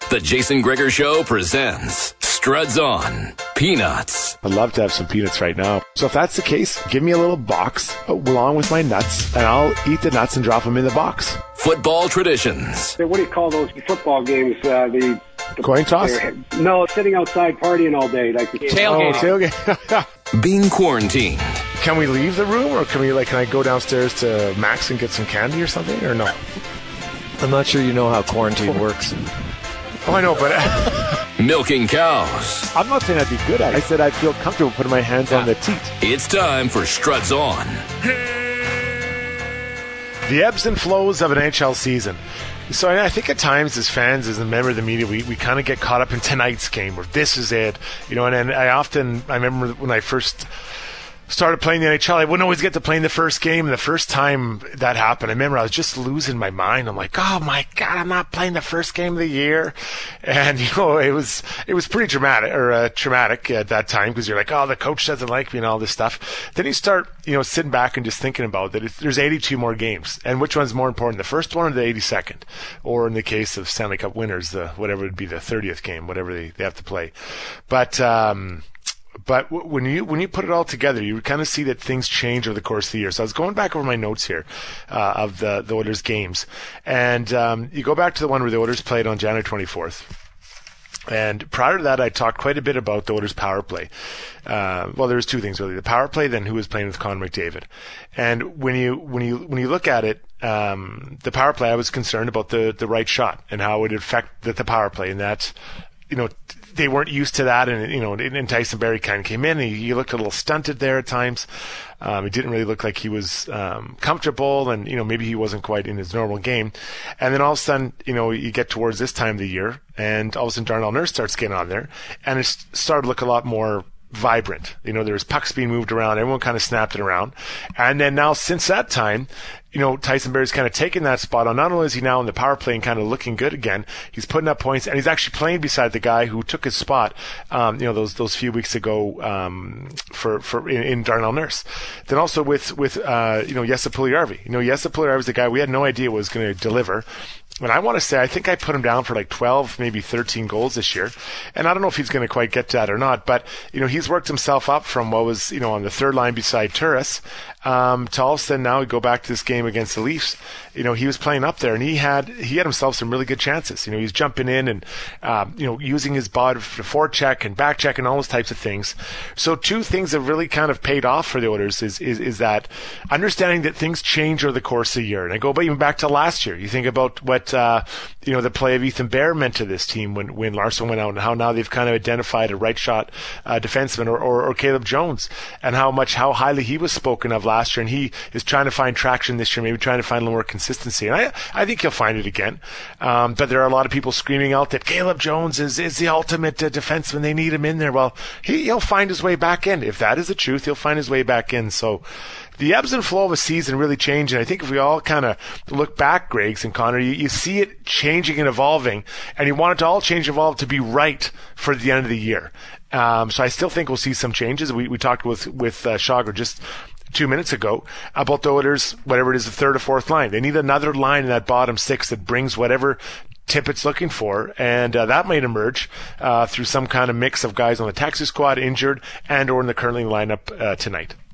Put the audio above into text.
The Jason Gregor Show presents Struds On Peanuts. I'd love to have some peanuts right now. So if that's the case, give me a little box along with my nuts, and I'll eat the nuts and drop them in the box. Football traditions. What do you call those football games? The coin toss? No, sitting outside partying all day. Like the tailgate. Being quarantined. Can we leave the room, or can I go downstairs to Max and get some candy or something, or no? I'm not sure you know how quarantine works. Oh, I know, but... Milking cows. I'm not saying I'd be good at it. I said I'd feel comfortable putting my hands on the teat. It's time for Struds On. The ebbs and flows of an NHL season. So I think at times as fans, as a member of the media, we kind of get caught up in tonight's game, or this is it. And I remember when I first started playing the NHL, I wouldn't always get to play in the first game. And the first time that happened, I remember I was just losing my mind. I'm like, oh my God, I'm not playing the first game of the year. And, it was pretty traumatic at that time, because you're like, oh, the coach doesn't like me and all this stuff. Then you start, sitting back and just thinking about that. There's 82 more games. And which one's more important, the first one or the 82nd? Or in the case of Stanley Cup winners, whatever would be the 30th game, whatever they have to play. But when you put it all together, you kind of see that things change over the course of the year. So I was going back over my notes here of the Oilers games, and you go back to the one where the Oilers played on January 24th. And prior to that, I talked quite a bit about the Oilers' power play. Well, there's two things really: the power play, then who was playing with Connor McDavid. And when you look at it, the power play, I was concerned about the right shot and how it would affect the power play, and that they weren't used to that, and Tyson Barrie kind of came in. He looked a little stunted there at times. He didn't really look like he was comfortable, and maybe he wasn't quite in his normal game. And then all of a sudden, you get towards this time of the year, and all of a sudden Darnell Nurse starts getting on there, and it started to look a lot more vibrant. There was pucks being moved around. Everyone kind of snapped it around. And then now, since that time, Tyson Barrie's kind of taken that spot on. Not only is he now in the power play and kind of looking good again, he's putting up points, and he's actually playing beside the guy who took his spot, those few weeks ago, in Darnell Nurse. Then also with Jesse Puljujarvi. Jesse Puljujarvi is the guy we had no idea was going to deliver. And I want to say, I think I put him down for like 12, maybe 13 goals this year. And I don't know if he's going to quite get to that or not, but, he's worked himself up from what was, on the third line beside Turris, to all of a sudden now we go back to this game against the Leafs. He was playing up there, and he had himself some really good chances. He was jumping in and, using his body to forecheck and back check and all those types of things. So two things that really kind of paid off for the Oilers is that understanding that things change over the course of the year. And I go even back to last year. You think about what, the play of Ethan Bear meant to this team when Larson went out, and how now they've kind of identified a right shot defenseman or Caleb Jones, and how highly he was spoken of last year, and he is trying to find traction this year, maybe trying to find a little more consistency. And I think he'll find it again. But there are a lot of people screaming out that Caleb Jones is the ultimate defenseman. They need him in there. Well, he'll find his way back in. If that is the truth, he'll find his way back in. So the ebbs and flow of a season really change, and I think if we all kind of look back, Greggs and Connor, you see it changing and evolving, and you want it to all change and evolve to be right for the end of the year. So I still think we'll see some changes. We talked with Chagra just 2 minutes ago about the Oilers, whatever it is, the third or fourth line. They need another line in that bottom six that brings whatever Tippett's looking for, and that might emerge through some kind of mix of guys on the taxi squad, injured, and or in the currently lineup tonight.